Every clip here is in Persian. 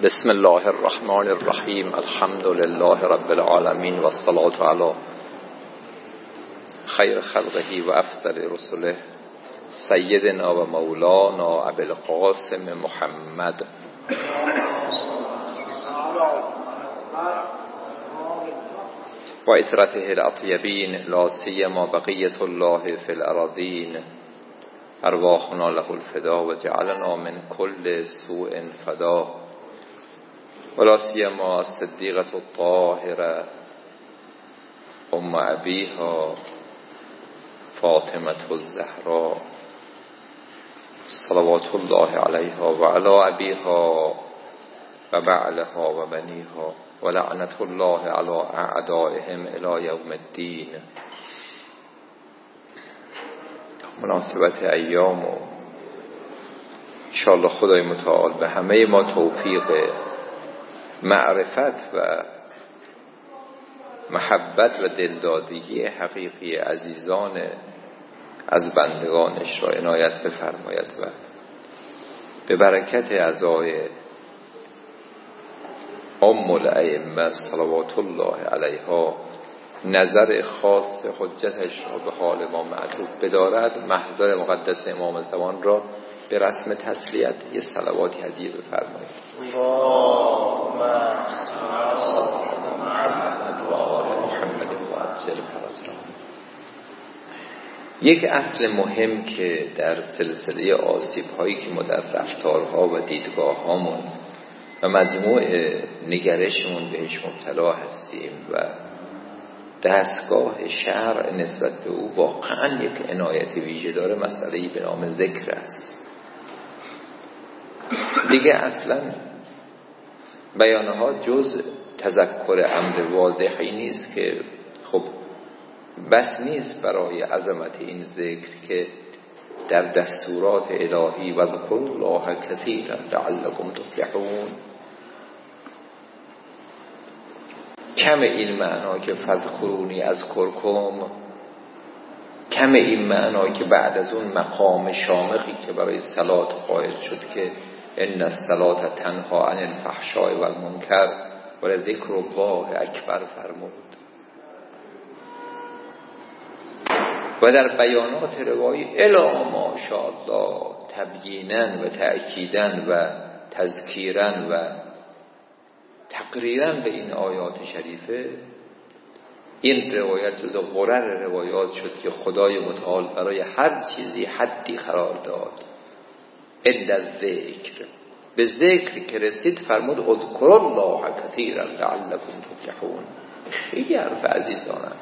بسم الله الرحمن الرحیم. الحمد لله رب العالمین و الصلاة علی خیر خلقه و افضل رسله سیدنا و مولانا ابی القاسم محمد و اطرته الاطیبین لا سیما بقیة الله فی الارضین ارواحنا له الفدا و جعلنا من كل سوء فدا ولا سیما الصدیقة الطاهرة ام ابیها فاطمة الزهراء صلوات الله علیها و علی ابیها و بعلها و بنیها و لعنت الله علی اعدائهم الی یوم الدین. مناسبت ایام و انشاءالله خدای متعال به همه ما توفیق معرفت و محبت و دلدادگی حقیقی عزیزان از بندگانش را عنایت بفرماید و به برکت عزای ام الائمه صلوات الله علیها نظر خاص حجتش را به حال ما معطوف بدارد. محضر مقدس امام زمان را به رسم تسلیت یه صلواتی هدیه بفرمایید. اللهم صل علی محمد و آل محمد و عجل فرجهم. یک اصل مهم که در سلسله آسیب هایی که ما در رفتارها و دیدگاه هامون و مجموع نگرشمون بهش مبتلا هستیم و دستگاه شرع نسبت به او واقعا یک عنایت ویژه داره، مسئله‌ای به نام ذکر است. دیگه اصلا بیانها جز تذکر امر واضحی نیست که خب بس نیست برای عظمت این ذکر که در دستورات الهی و ذکر الله کثیرا لعلکم تفلحون کم این معنا که فذکرونی اذکرکم، کم این معنا که بعد از اون مقام شامخی که برای صلات قائل شد که ان الصلاة تنها عن الفحشاء و المنکر و لذکر الله اکبر فرمود. و در بیانات روایی الی ما شاء الله تبیینا و تأکیدا و تذکیرا و تقریرا به این آیات شریفه، این روایت جز غرر روایات شد که خدای متعال برای هر چیزی حدی قرار داد. الا الذکر، به ذکر که رسید فرمود اذکر الله کثیرا لعلکم تفلحون. خیلی حرف عزیزانم.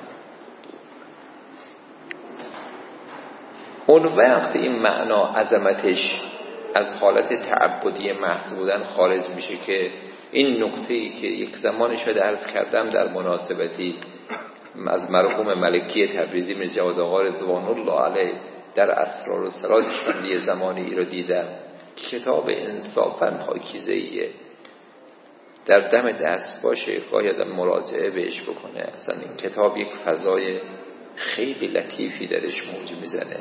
اون وقت این معنا عظمتش از حالت تعبدی محض بودن خارج میشه که این نکته‌ای که یک زمانی شاید عرض کردم در مناسبتی از مرحوم ملکی تبریزی میرزا جواد آقا رضوان الله علیه در اسرار و سرایش من یه زمانی ای رو دیدم، کتاب انصافاً پاکیزه‌ایه، در دم دست باشه گاهی آدم مراجعه بهش بکنه. اصلا این کتاب یک فضای خیلی لطیفی درش موج میزنه.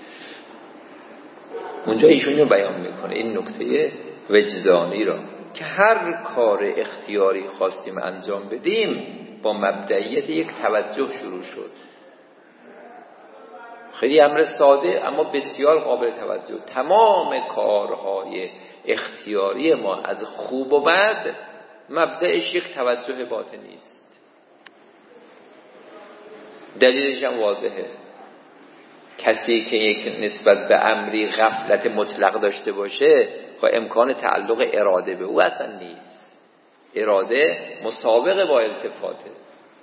اونجا ایشون رو بیان میکنه این نکته وجدانی را که هر کار اختیاری خواستیم انجام بدیم با مبدئیت یک توجه شروع شد. خیلی امر ساده اما بسیار قابل توجه. تمام کارهای اختیاری ما از خوب و بد مبدأش یک توجه باطنی است. دلیلش هم واضحه. کسی که یک نسبت به امری غفلت مطلق داشته باشه خب امکان تعلق اراده به او اصلا نیست. اراده مسابقه با التفاته.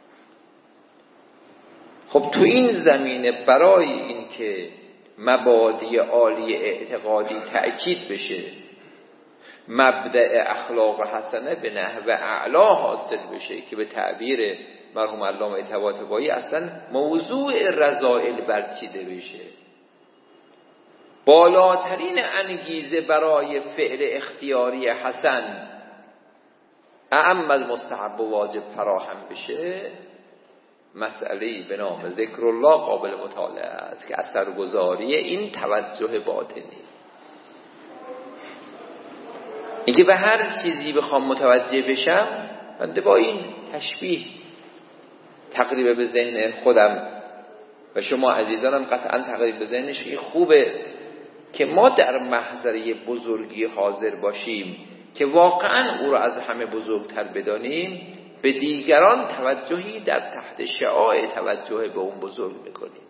خب تو این زمینه برای این که مبادی عالی اعتقادی تأکید بشه، مبدأ اخلاق حسنه به نحو اعلا حاصل بشه که به تعبیر مرحوم علامه طباطبایی اصلا موضوع رذائل برچیده بشه، بالاترین انگیزه برای فعل اختیاری حسن اعم از مستحب و واجب فراهم بشه، مسئله‌ای به نام ذکر الله قابل مطالعه است که اثرگذاری این توجه باطنی. اینکه به هر چیزی بخوام متوجه بشم، بنده با این تشبیه تقریبا به ذهن خودم و شما عزیزانم قطعا تقریبا به ذهنش این خوبه که ما در محضره بزرگی حاضر باشیم که واقعا او را از همه بزرگتر بدانیم، به دیگران توجهی در تحت شعاع توجه به اون بزرگ میکنیم.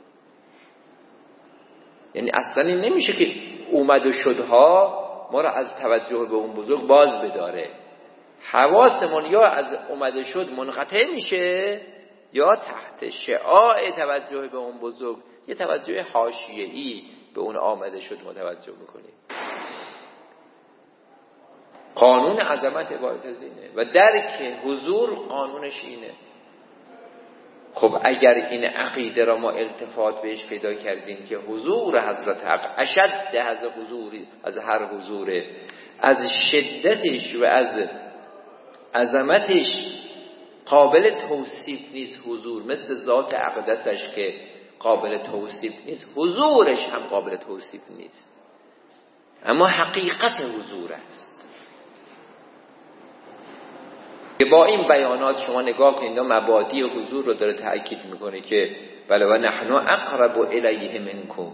یعنی اصلا این نمیشه که اومد و شدها ما را از توجه به اون بزرگ باز بداره. حواسمون یا از اومد شد منقطع میشه یا تحت شعاع توجه به اون بزرگ یه توجه حاشیه‌ای به اون آمده شد متوجه میکنیم. قانون عظمت عبارت از اینه و درک حضور قانونش اینه. خب اگر این عقیده را ما التفات بهش پیدا کردیم که حضور حضرت حق اشد از هر حضوره، از شدتش و از عظمتش قابل توصیف نیست حضور، مثل ذات اقدسش که قابل توصیف نیست، حضورش هم قابل توصیف نیست، اما حقیقت حضور است. که با این بیانات شما نگاه کنید، اینا مبادی حضور رو داره تأکید میکنه که بله و نحن اقرب الیه منکم،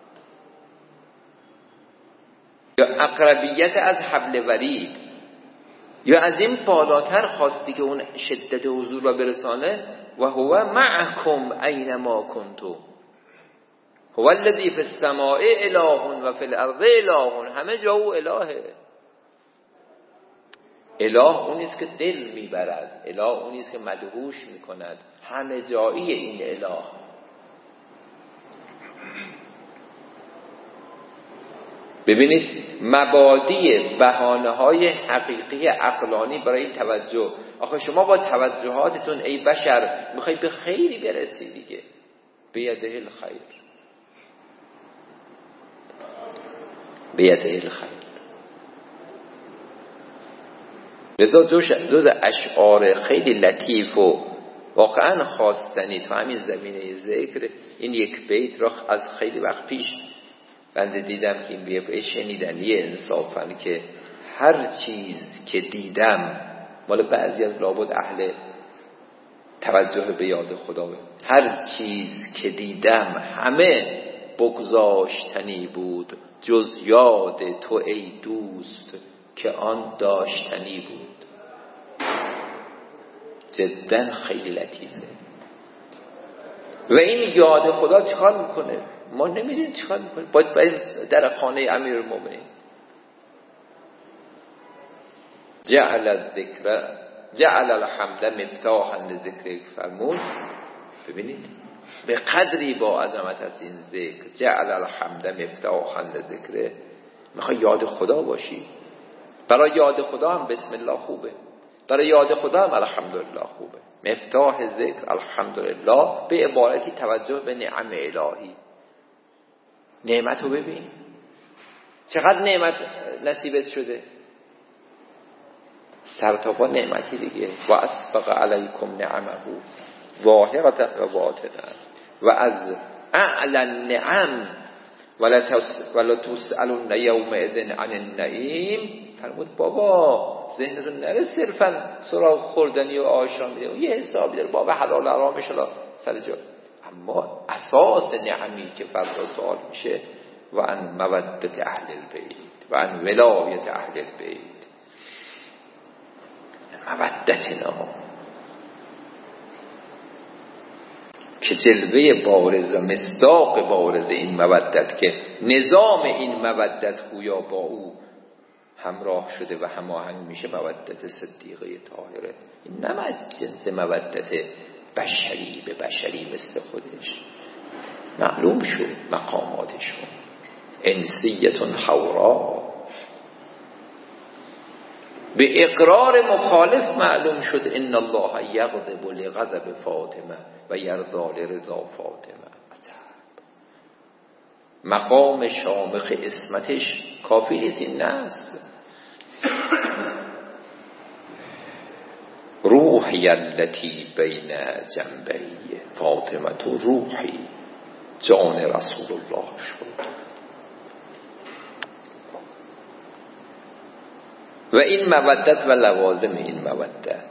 یا اقربیت از حبل ورید، یا از این بالاتر خواستی که اون شدت حضور را برسانه. و هو معکم اینما کنتم، هو الذی فی السماء اله و فی الارض اله، همه جا او الهه. اله اونیست که دل میبرد، اله اونیست که مدهوش میکند، همه جایی این اله. ببینید مبادی بهانه‌های حقیقی عقلانی برای این توجه. آخه شما با توجهاتتون ای بشر میخوای به خیری برسی دیگه، بیده الخیر، بیده الخیر. لذا جز اشعار خیلی لطیف و واقعا خواستنی تو همین زمینه ذکر، این یک بیت را از خیلی وقت پیش بنده دیدم که این بیت شنیدنی انصافا که هر چیز که دیدم، مال بعضی از لابد اهل توجه به یاد خدا، هر چیز که دیدم همه بگذاشتنی بود جز یاد تو ای دوست که آن داشتنی بود. جدا خیلی لطیفه. و این یاد خدا چیکار میکنه؟ ما نمیدونیم چیکار میکنه. باید بریم در خانه امیرالمومنین. جعل الحمد مفتاحا لذکر فرمود. ببینید به قدری با عظمت از این ذکر، جعل الحمد مفتاحا لذکر، میخوای یاد خدا باشی. برای یاد خدا هم بسم الله خوبه، برای یاد خدا هم الحمدلله خوبه. مفتاح ذکر الحمدلله، به عبارتی توجه به نعم الهی. نعمت رو ببین چقدر نعمت نصیبت شده، سرتاپا نعمتی دیگه. و اسبغ علیکم نعمه ظاهرة و باطنه و از اعلی النعم ولا تسألون یومئذ عن النعیم. فرمود بابا ذهنتون نره صرفا سراغ خوردنی و آشامیدنی، یه حسابی داره بابا حلال حرامش سر جا، اما اساس نعمی که فردا سوال میشه و عن مودت اهل البیت و عن ولایت اهل البیت. مودتنا که جلوه بارز و مصداق بارز این مودت، که نظام این مودت گویا با او همراه شده و هماهنگ میشه، مودت صدیقه طاهره. این نه از جنس مودت بشری به بشری مثل خودش، معلوم شد مقاماتشون. انسیتون حورا، به اقرار مخالف معلوم شد ان الله یغضب لغضب فاطمه و یرضا لرضا فاطمه. مقام شامخ اسمتش کافی نیست، این نست. روحی التي بین جنبی فاطمه، تو روحی جان رسول الله شد. و این مودت و لوازم این مودت.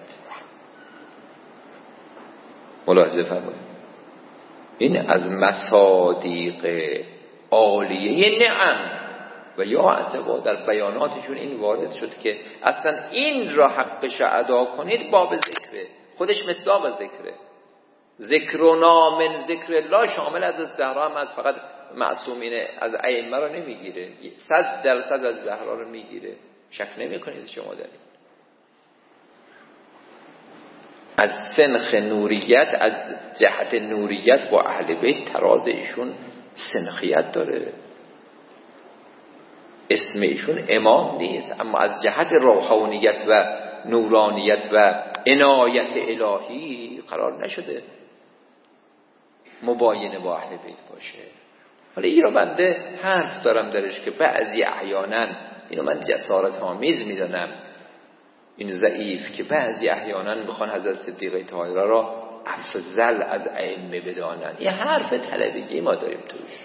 ملاحظه فرمایید این از مصادیق عالیه نعم و یا عجبا در بیاناتشون این وارد شد که اصلا این را حقش ادا کنید باب ذکره، خودش مصداق ذکره. ذکرنا من ذکر الله شامل از زهرا هم از فقط معصومین از ائمه را نمیگیره، 100% از زهرا رو میگیره. شک نمی کنید شما در این. از سنخ نوریت، از جهت نوریت با اهل بیت تراز ایشون سنخیت داره. اسم ایشون امام نیست، اما از جهت روحانیت و نورانیت و عنایت الهی قرار نشده مباینه با اهل بیت باشه. حالا این رو بنده حرف دارم درش که بعضی احیانا، اینو من جسارت آمیز میدانم، این ضعیف که بعضی احیانا بخوان حضرت صدیقه طاهره را افضل از ائمه بدانن. یه حرف طلبگی ما داریم توش.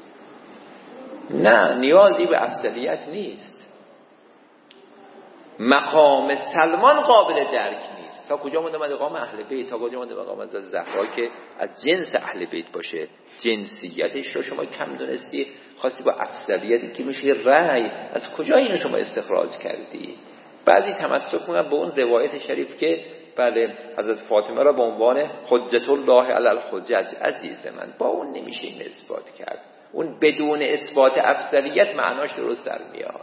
نه، نیازی به افضلیت نیست. مقام سلمان قابل درک نیست. تا کجا مونده مقام اهل بیت، تا کجا مونده مقام از زهرا که از جنس اهل بیت باشه. جنسیتش رو شما کم دونستی، خواستی با افضلیتی که میشه رأی، از کجا اینو شما استخراج کردی؟ بعضی تمسک میکنن به اون روایت شریف که بله حضرت فاطمه را به عنوان حجت الله علی الحجج. عزیز من، با اون نمیشه این اثبات کرد. اون بدون اثبات افضلیت معناش درست در میاد.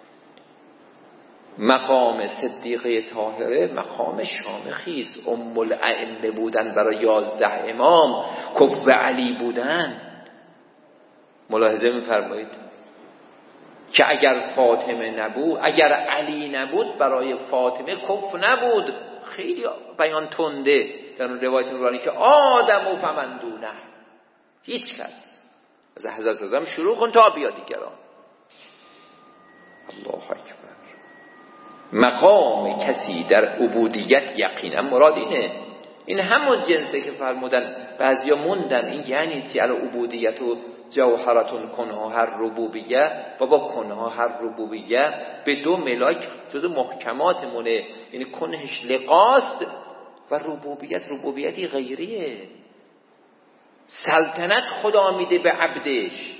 مقام صدیقه طاهره مقام شامخی است. ام الائمه بودن برای 11 امام، کف علی بودن. ملاحظه می‌فرمایید که اگر فاطمه نبود، اگر علی نبود، برای فاطمه کف نبود. خیلی بیان تنده در اون روایت نورانی که آدم و فمن دونه، هیچ کس از حضرت آدم شروع کن تا بیا دیگران. الله اکبر. مقام کسی در عبودیت یقینا مراد اینه. این همون جنسه که فرمودن بعضیا موندن این یعنی چی؟ عبودیت و جوهرتون کنها هر ربوبیه. بابا کنها هر ربوبیه به 2 ملاک جز محکماتمونه. یعنی کنهش لقاست و ربوبیتی غیریه. سلطنت خدا میده به عبدش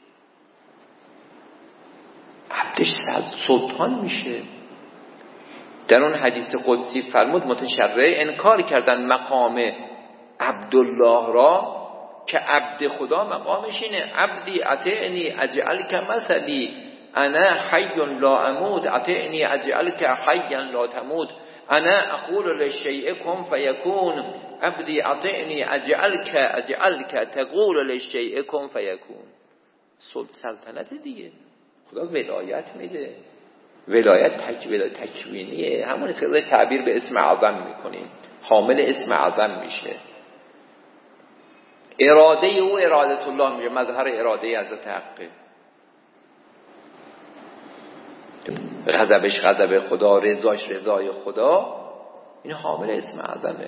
سلطان میشه. در اون حدیث قدسی فرمود متشرع انکار کردن مقام عبدالله را که عبد خدا مقامش اینه. عبدی اطعنی اجعلک مثلی انا حی لا اموت، اطعنی اجعلک حیا لا تموت، انا اقول للشیء کن فیکون، عبدی اطعنی اجعلک تقول للشیء کن فیکون. سلطنت دیگه. خدا ولایت میده. ولایت تکوینیه. همون است که ازش تعبیر به اسم اعظم میکنیم. حامل اسم اعظم میشه. اراده او ارادت الله میشه. مظهر اراده حضرت حقه. غضبش غضب خدا، رضاش رضای خدا. این حامل اسم اعظمه.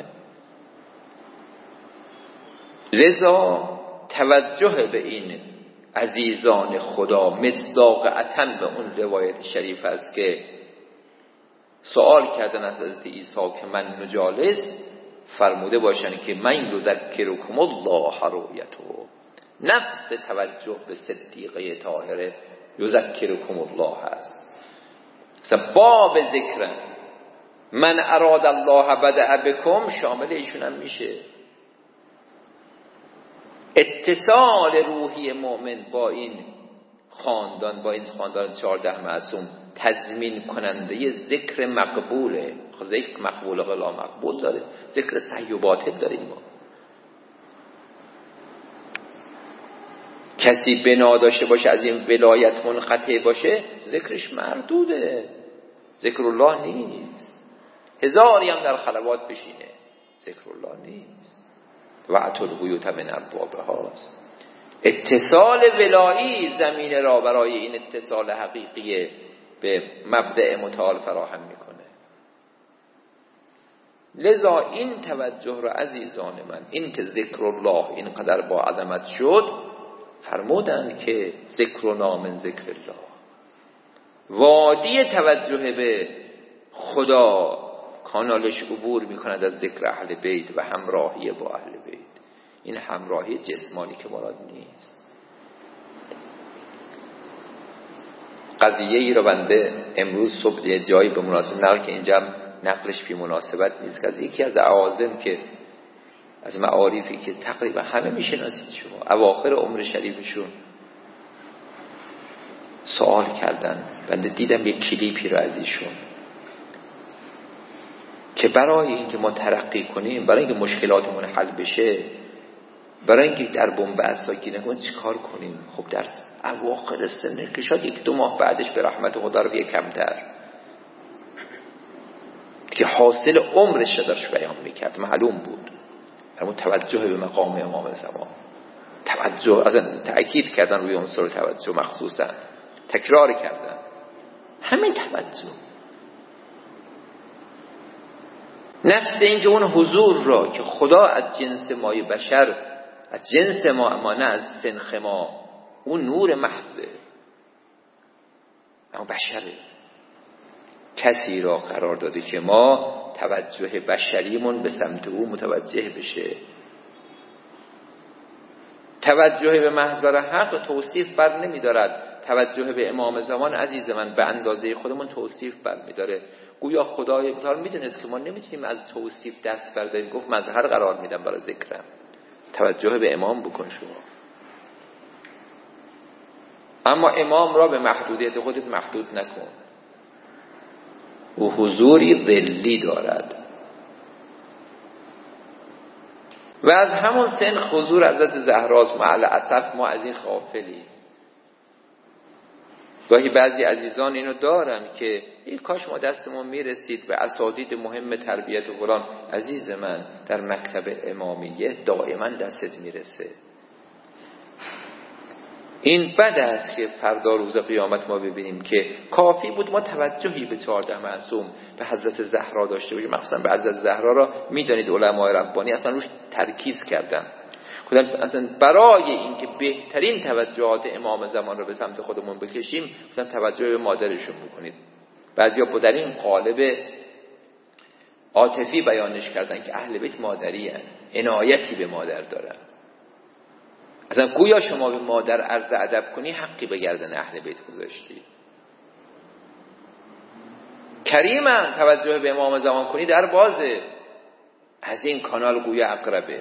لذا توجه به این عزیزان خدا مصداقاً به اون روایت شریف است که سوال کردن از حضرت عیسی که من مجالس، فرموده باشن که من یذکرکم الله رؤیته. نفس توجه به صدیقه طاهره یذکرکم الله است. باب ذکر من اراد الله بدأ بکم شامل ایشون هم میشه. اتصال روحی مؤمن با این خاندان 14 معصوم تضمین کننده ذکر مقبوله. ذکر مقبول و غلا مقبول داره، ذکر صحیح و باطل داریم ما. کسی بنا داشته باشه از این ولایت منقطع باشه، ذکرش مردوده، ذکر الله نیست. هزاری هم در خلوات بشینه، ذکر الله نیست. وعت البیوت من ابوابها. اتصال ولایی زمینه را برای این اتصال حقیقی به مبدأ متعال فراهم میکنه. لذا این توجه را عزیزان من، این که ذکر الله اینقدر با عظمت شد، فرمودن که ذکرنا من ذکر الله. وادی توجه به خدا کانالش عبور میکند از ذکر اهل بیت و همراهی با اهل بیت. این همراهی جسمانی که مراد نیست. قضیه ای رو بنده امروز صبح یه جایی به مناسبت نقل که اینجا نقلش بی مناسبت نیست، که از یکی از اعاظم که از معارفی که تقریبا همه میشناسید شما، اواخر عمر شریفشون سوال کردن. بنده دیدم یک کلیپی رو از ایشون که برای اینکه ما ترقی کنیم، برای اینکه مشکلاتمون حل بشه، برای اینکه در بن‌بست نکنیم چی کار کنیم؟ خب در اواخر سن که شاید 1-2 ماه بعدش به رحمت خدا رو کمتر که حاصل عمرش رو داشت بیان میکرد، معلوم بود. اما توجه به مقام امام زمان، توجه از تأکید کردن روی عنصر توجه، مخصوصا تکرار کردن همین توجه، نفس اینکه اون حضور را که خدا از جنس مای بشر، از جنس ما نه از سنخ ما، اون نور محضه اما بشره، کسی را قرار داده که ما توجه بشریمون به سمت او متوجه بشه. توجه به محضر حق توصیف بر نمی دارد. توجه به امام زمان عزیز من به اندازه خودمون توصیف بر می داره. گویا خدای متعال می دونست که ما نمیتونیم از توصیف دست برداریم، گفت مظهر قرار میدم برای ذکرم. توجه به امام بکن شما. اما امام را به محدودیت خودت محدود نکن. او حضوری ظلی دارد و از همون سن حضور حضرت زهراست. مع الاسف ما از این غافلیم. گاهی بعضی عزیزان اینو دارن که ای کاش ما دستمون میرسید به اساتید مهم تربیت فلان. عزیز من در مکتب امامیه دائما دستت میرسه. این بد است که فردا روز قیامت ما ببینیم که کافی بود ما توجهی به 14 معصوم به حضرت زهرا داشته باشیم. مخصوصا به حضرت زهرا را میدانید علمای ربانی اصلا روش ترکیز کردن. خودم اصلا برای اینکه بهترین توجهات امام زمان رو به سمت خودمون بکشیم، خودم توجه به مادرشون بکنید. بعضیا در این قالب عاطفی بیانش کردن که اهل بیت مادری هستند، عنایتی به مادر دارن. اصلا گویا شما به مادر عرض ادب کنی حقی به گردن اهل بیت گذاشتی. کریمن توجه به امام زمان کنی در بازه. از این کانال گویا اقربه،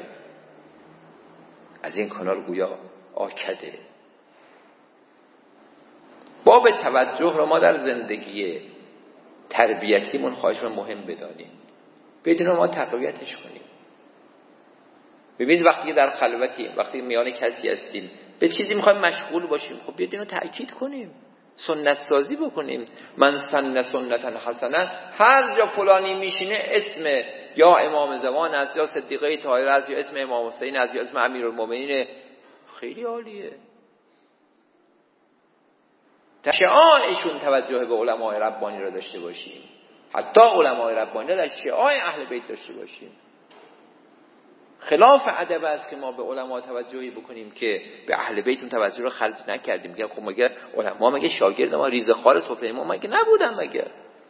از این کانال گویا آکده. باب توجه رو ما در زندگی تربیتیمون خواهش مهم بدانیم، بدون ما تقویتش کنیم. ببینید وقتی در خلوتیم، وقتی میان کسی هستیم، به چیزی میخوایم مشغول باشیم، خب بیاید اینو تأکید کنیم، سنت سازی بکنیم. من سن سنتا حسنه، هر جا فلانی میشینه اسم یا امام زمان است، یا صدیقه طاهره است، یا اسم امام حسین است، یا اسم امیرالمومنین. خیلی عالیه. شعاعشون توجه به علمای ربانی را داشته باشیم، حتی علمای ربانی را در شعاع اهل بیت داشته باشیم. خلاف ادب است که ما به علما توجهی بکنیم که به اهل بیت اون توجه رو خرج نکردیم. میگن خب مگه علما مگه شاگرد ما ریزه خوار سفره ما مگه نبودن؟ مگه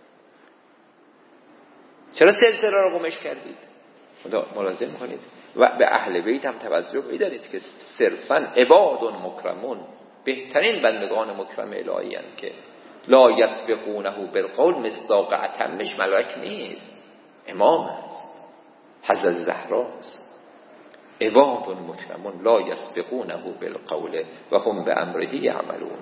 چرا سلسله رو گمش کردید؟ خدا ملاحظه می‌کنید و به اهل بیت هم توجه بدارید که صرفاً عباد مکرمون، بهترین بندگان مکرم الهی هستند که لا یسبقونه بالقول. مصداق اتمش ملائک نیست، امام است، حضرت زهراست. عباد مکرمون لا یسبقونه بالقول و هم به امره یعملون.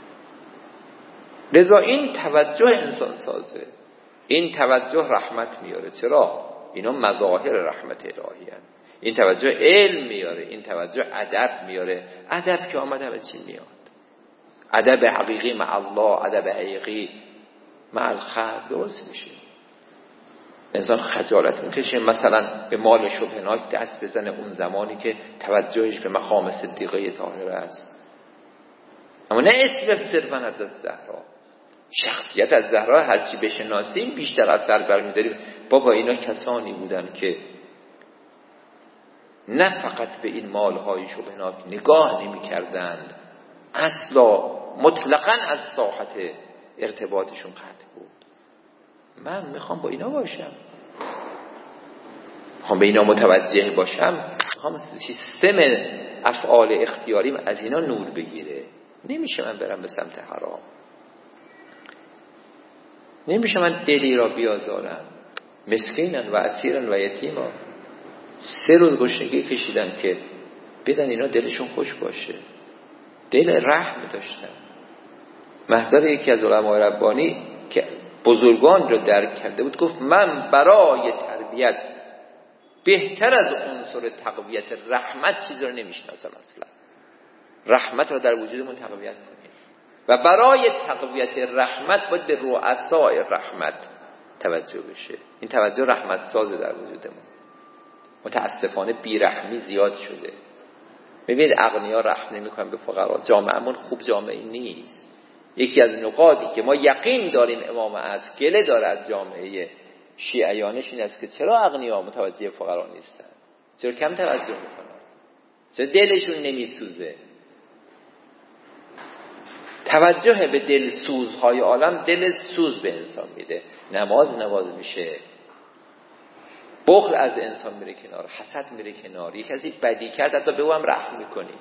لذا این توجه انسان سازه، این توجه رحمت میاره. چرا؟ اینا مظاهر رحمت الهی هست. این توجه علم میاره، این توجه ادب میاره. ادب که آمد همه چی میاد. ادب حقیقی مع الله، ادب حقیقی مع الخلق درست میشه. انسان خجالت میکشه مثلا به مال شبهناک دست بزنه اون زمانی که توجهش به مقام صدیقه طاهره است. اما نه اسم صرفا از زهرا، شخصیت از زهرا هرچی بشناسیم بیشتر اثر برمی‌داریم. بابا اینا کسانی بودن که نه فقط به این مالهای شبهناک نگاه نمی‌کردند، اصلا مطلقاً از ساحت ارتباطشون قطع بود. من میخوام با اینا باشم، میخوام به اینا متوجه باشم، میخوام سیستم افعال اختیاریم از اینا نور بگیره. نمیشه من برم به سمت حرام، نمیشه من دلی را بیازارم. مسکینن و اسیرن و یتیما، 3 روز گشنگی کشیدن که بدن اینا دلشون خوش باشه. دل رحم داشتن. محضر یکی از علمای ربانی که بزرگان رو درک کرده بود گفت من برای تربیت بهتر از عنصر تقویت رحمت چیزی رو نمیشناسم. اصلا رحمت رو در وجودمون تقویت کنیم و برای تقویت رحمت باید به رؤسای رحمت توجه بشه. این توجه رحمت سازه در وجودمون. متاسفانه بیرحمی زیاد شده. ببینید اغنیا رحم نمی‌کنن به فقرا. جامعهمون خوب جامعه نیست. یکی از نقاطی که ما یقین داریم امام عصر گله داره از جامعه شیعیانش این است که چرا اغنیا متوجه فقرا نیستن؟ چرا کم توجه میکنن؟ چرا دلشون نمیسوزه؟ توجه به دل سوزهای عالم دل سوز به انسان میده. نماز میشه، بخل از انسان میره کنار، حسد میره کنار. یک کسی بدی کرد حتی به او هم رحم میکنی،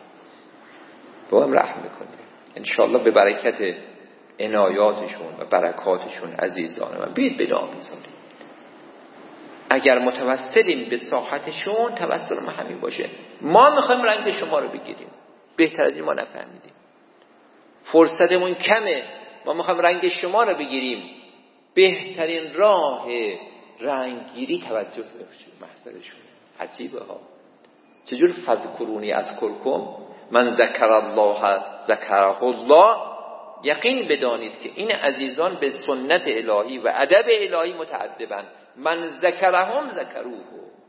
انشالله به برکت عنایاتشون و برکاتشون عزیزان من بیاید به دعا بذاریم. اگر متوسلیم به ساحتشون، توسل ما همین باشه. ما میخوایم رنگ شما رو بگیریم، بهتر از این ما نفهمیدیم. فرصتمون کمه، ما میخوایم رنگ شما رو بگیریم. بهترین راه رنگگیری توجه بشه محضرشون. عجیبه ها. چجور فذکرونی از کلکم من ذکر الله ذکره الله. یقین بدانید که این عزیزان به سنت الهی و ادب الهی متأدبن. من ذکرهم ذکروه.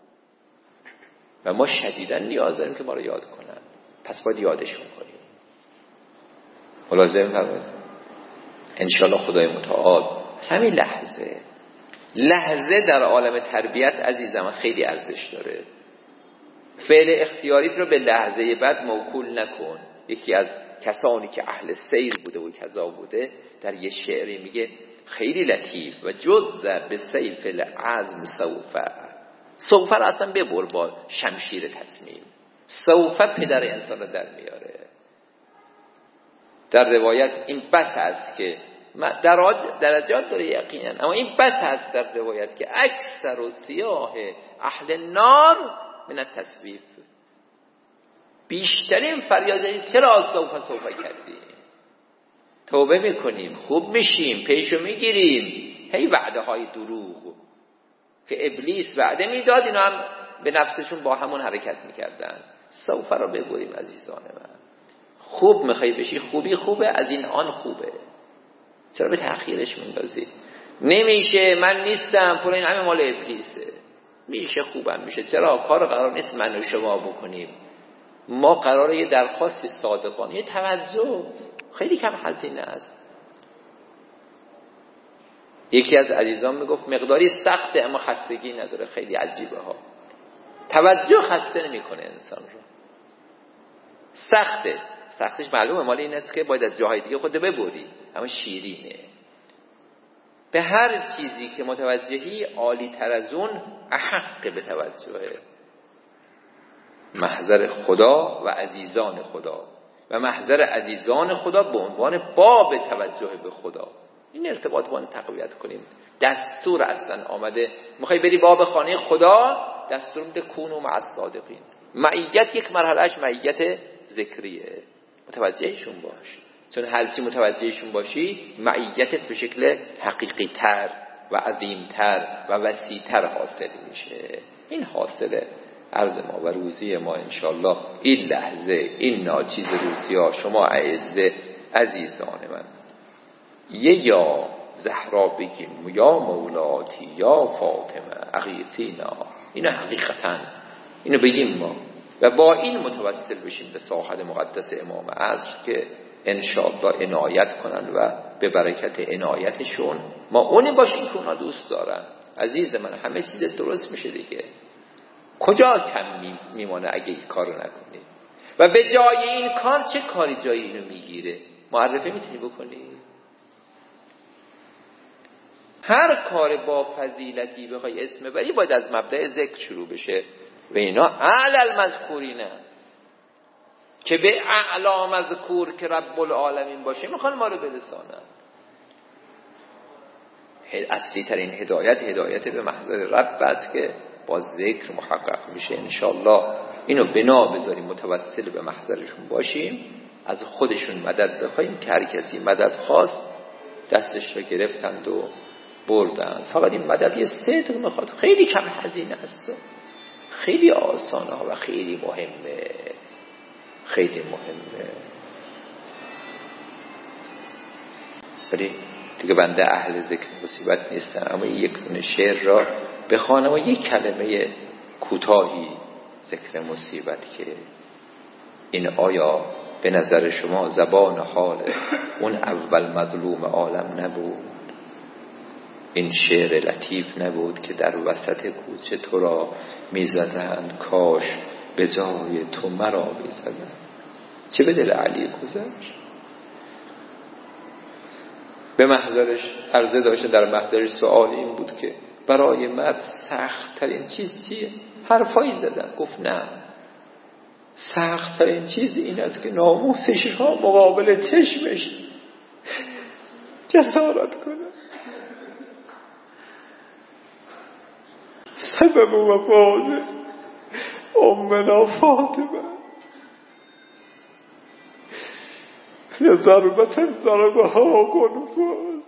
و ما شدیداً نیاز داریم که ما رو یاد کنن، پس باید یادشون کنیم. ملاحظه فرمایید. انشالله خدای متعال همین لحظه در عالم تربیت عزیزم خیلی ارزش داره. فعل اختیاریت رو به لحظه بعد موکول نکن. یکی از کسانی که اهل سیر بوده و کذا بوده در یه شعری میگه خیلی لطیف و جز به سیف العزم سوفه رو اصلا ببر با شمشیر تصمیم. سوفه پدر انسان رو در میاره. در روایت این بس است که درجات داره یقینا، اما این بس است در روایت که اکثر و سیاه اهل نار من التسویف. بیشترین فریادی چرا سوفه کردیم؟ توبه میکنیم، خوب میشیم، پیشو میگیریم. هی وعده های دروغ که ابلیس وعده میداد اینا هم به نفسشون با همون حرکت میکردن. سوفه رو ببریم عزیزان من. خوب میخوای بشی، خوبی خوبه، از این آن خوبه. چرا به تأخیرش میندازی؟ نمیشه، من نیستم، پول این همه مال ابلیسه. میشه، خوبم میشه. چرا؟ کار قرار نیست من و شما بکنیم. ما قراره یه درخواست صادقانه، یه توجه خیلی کم هزینه است. یکی از عزیزان میگفت مقداری سخته اما خستگی نداره. خیلی عجیبه ها. توجه خسته نمیکنه انسان رو. سختش معلومه مال این است که باید از جاهای دیگه خود ببری، اما شیرینه. به هر چیزی که متوجهی عالی تر از اون احق به توجهه. محضر خدا و عزیزان خدا و محضر عزیزان خدا به عنوان باب توجه به خدا. این ارتباط باید تقویت کنیم. دستور اصلا آمده میخوای بری باب خانه خدا، دستور میده کونوا مع الصادقین. معیت یک مرحلهش معیت ذکریه. متوجهشون باش، چون هرچی متوجهشون باشی معیتت به شکل حقیقی تر و عظیم تر و وسیع تر حاصل میشه. این حاصله عرض ما و روزی ما انشالله این لحظه، این ناچیز روزی شما اعزه عزیزان من. یا زهرا بگیم یا مولاتی یا فاطمه اغیثینا. اینو حقیقتا اینو بگیم ما و با این متوسل بشیم به ساحت مقدس امام عصر که انشاءالله عنایت کنن و به برکت عنایتشون ما اونی باشیم که اونا دوست دارن. عزیز من همه چیز درست میشه دیگه. کجا کم میمانه اگه این کارو نکنی؟ و به جای این کار چه کاری جای اینو میگیره؟ معرفی میتونی بکنی؟ هر کار با فضیلتی بخوای اسم بری باید از مبدأ ذکر شروع بشه و اینا اعلی المذکورینه که به اعلی مذکور که رب العالمین باشه میخوان ما رو برسانن. اصلی ترین هدایت به محضر رب است که با ذکر محقق میشه. انشاءالله اینو بنا بذاریم متوسل به محضرشون باشیم، از خودشون مدد بخوایم که هر کسی مدد خواست دستش رو گرفتند و بردن. فقط این مدد یه صدق میخواد، خیلی کم هزینه است، خیلی آسانه و خیلی مهمه، خیلی مهمه. ولی دیگه بنده اهل ذکر مصیبت نیستم، اما یک دونه شعر را بخوانم و یک کلمه کوتاهی ذکر مصیبت که این آیا به نظر شما زبان حال اون اول مظلوم عالم نبود؟ این شعر لطیف نبود که در وسط کوچه تو را میزدند کاش به جای تو مرا میزدند؟ چه به دل علی گذشت؟ به محضرش عرضه داشته، در محضرش سوال این بود که برای مرد سخت ترین چیز چیه؟ حرفایی زدن، گفت نه، سخت ترین چیز این است که ناموسش را مقابل چشمش جسارت کنه. سبب وفات امنا فاطمه ضربت ضربها کنفاز.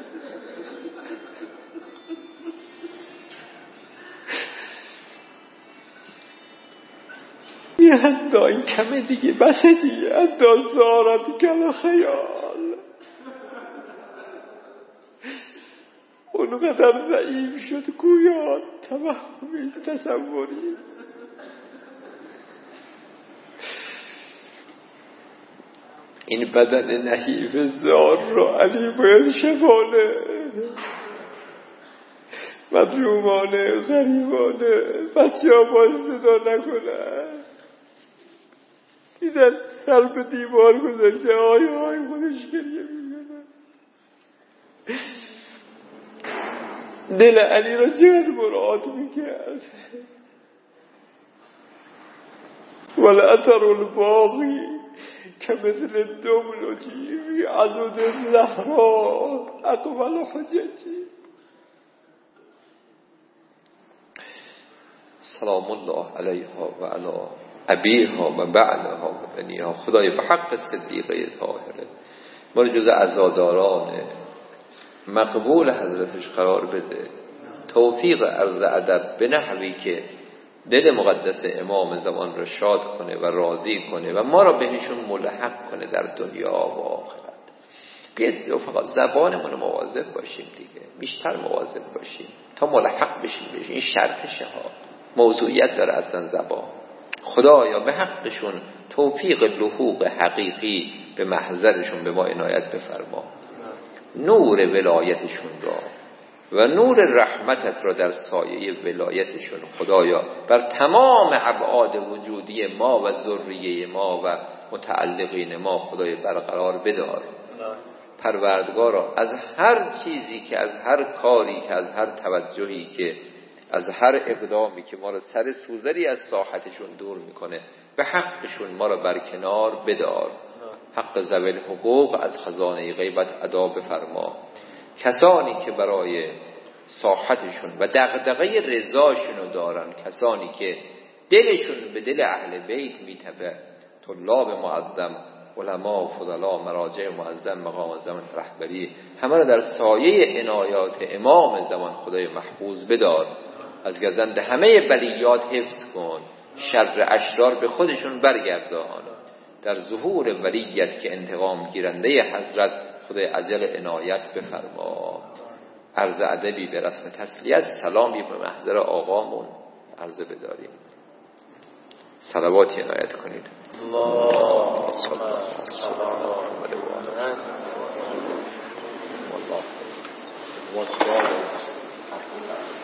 یه هندا این کمه دیگه، بس دیگه، هندا زارت کل خیال. اونقدر ضعیف شد گویا توهمی تصوری. این بدن نحیف زار رو علی باید شفانه، مظلومانه، غریبانه، بچه ها باید صدا نکنن. دیدن سر به دیوار گذاشته، آی خودش گریه میکنه. دل علی را چقدر مراد میکرد. والعطر الباقی که مثل دملجی فی عضد الزهرا اقبل حججی. سلام الله علیها و علی ابیها و بعلها و بنیها. خدای به حق صدیقه طاهره ما رو جز عزاداران مقبول حضرتش قرار بده، توفیق عرض ادب به نحوی که دل مقدس امام زمان را شاد کنه و راضی کنه و ما را بهشون ملحق کنه در دنیا و آخرت. بیاید فقط زبانمون مواظب باشیم دیگه، بیشتر مواظب باشیم تا ملحق بشیم. این شرطشه ها، موضوعیت داره اصلا زبان. خدایا به حقشون توفیق لحوق حقیقی به محضرشون به ما عنایت بفرما، نور ولایتشون را و نور رحمتت را در سایه ولایتشون خدایا بر تمام ابعاد وجودی ما و ذریه ما و متعلقین ما خدای برقرار بدار. پروردگارا از هر چیزی که، از هر کاری که، از هر توجهی که، از هر اقدامی که ما را سر سوزری از ساحتشون دور میکنه، به حقشون ما را برکنار بدار. حق ذوی الحقوق از خزانه غیبت ادا بفرما. کسانی که برای ساحتشون و دغدغه رضاشون دارن، کسانی که دلشون به دل اهل بیت میتپه، طلاب معظم، علما و فضلا، مراجع معظم، مقام زمان رهبری، همه را در سایه عنایات امام زمان خدای محفوظ بدار. از گزند همه بلیات حفظ کن، شر اشرار به خودشون برگردان. در ظهور ولیت که انتقام گیرنده حضرت خدای عجل عنایت بفرما. عرض ادبی به رسم تسلیت، سلامی به محضر آقامون عرض بداریم. صلواتی عنایت کنید. الله صلی الله علیه و